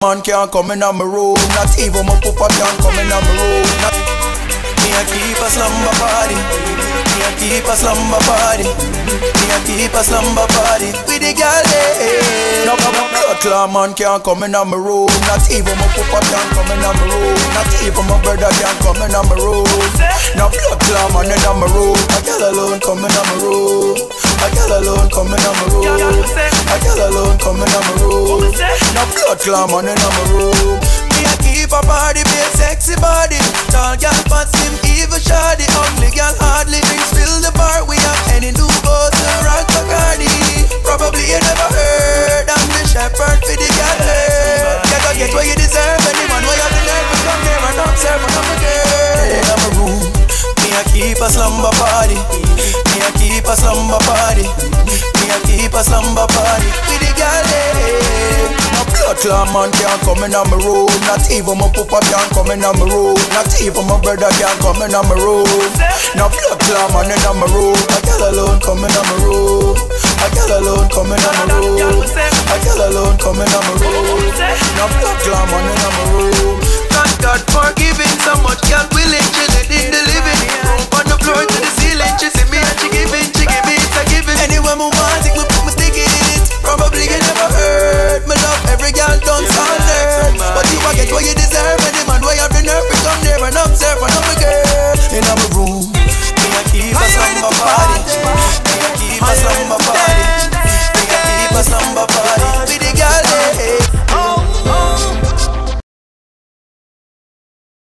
Man can't come in on my room. Not even my papa can't come in on my room. Me a keep a slumber party. Me a keep a slumber party. Me a keep a slumber party with the girl. No blood clot man can't come in on my room. Not even my papa can't come in on my room. Not even my brother can't come in on my room. No blood clot man in on my room. A girl alone coming on my room. A girl alone coming on my room. A girl alone coming on my room. No blood clot man in on my room. Me a keep a body, be a sexy body. Tall girl fat slim, evil shoddy. Ugly girl hardly drinks, fill the bar. We have any new boss to rock Bacardi. Probably you never heard. I'm the shepherd for the girl herd. You gotta get what you deserve. Anyone who have the nerve to come here and observe when I'm a girl. In my room, me a keep a slumber party. Me a keep a slumber party. Me a keep a slumber party with the girl. No blood clot man can't come in on my room. Not even my papa can't come in on my room. Not even my brother can't come in on my room. No blood clot man in on my room. A girl alone coming on my room. A girl alone coming on my room. A girl alone coming on my room. No blood clot man in